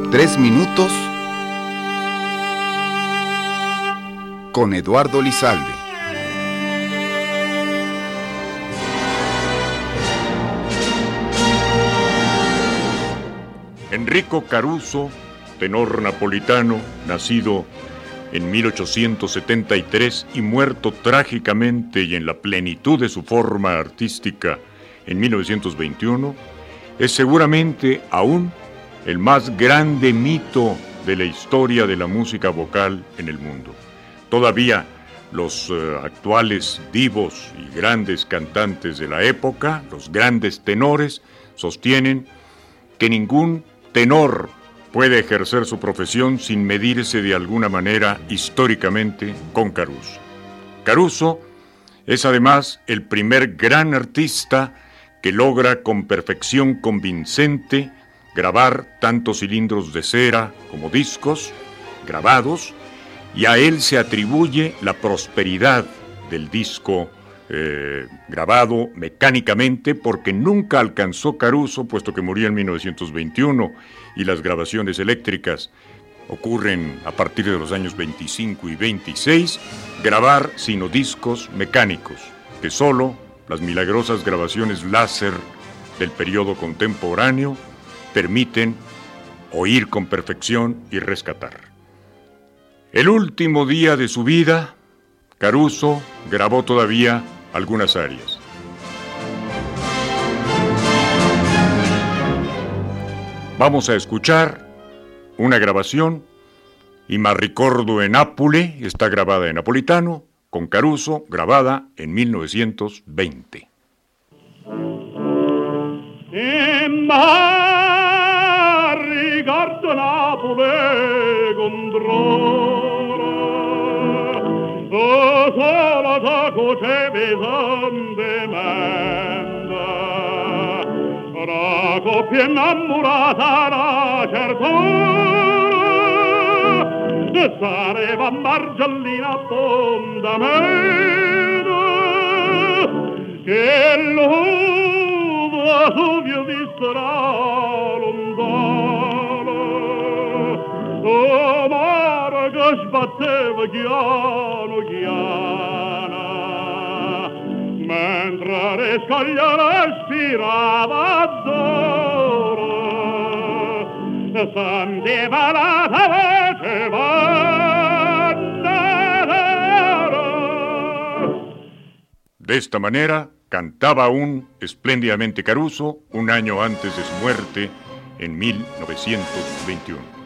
3 minutos con Eduardo Lizalde. Enrico Caruso, tenor napolitano, nacido en 1873 y muerto trágicamente y en la plenitud de su forma artística en 1921, es seguramente aún el más grande mito de la historia de la música vocal en el mundo. Todavía los actuales divos y grandes cantantes de la época, los grandes tenores, sostienen que ningún tenor puede ejercer su profesión sin medirse de alguna manera históricamente con Caruso. Caruso es además el primer gran artista que logra con perfección convincente grabar tanto cilindros de cera como discos grabados, y a él se atribuye la prosperidad del disco grabado mecánicamente, porque nunca alcanzó Caruso, puesto que murió en 1921 y las grabaciones eléctricas ocurren a partir de los años 25 y 26, grabar sino discos mecánicos, que solo las milagrosas grabaciones láser del periodo contemporáneo permiten oír con perfección y rescatar. El último día de su vida, Caruso grabó todavía algunas arias. Vamos a escuchar una grabación, "Y ma ricordo en Nápole", está grabada en napolitano, con Caruso, grabada en 1920. Ma ricordo Napoli con dolore, solo da cose pesantemente, la coppia innamorata la certore, sareva Margellina fondamento, che l'uva su mio visserà lontano, amara che sbatteva chiano chiana, mentre le scoglie respirava d'oro, sentiva la voce bandera. De esta manera cantaba aún espléndidamente Caruso un año antes de su muerte en 1921.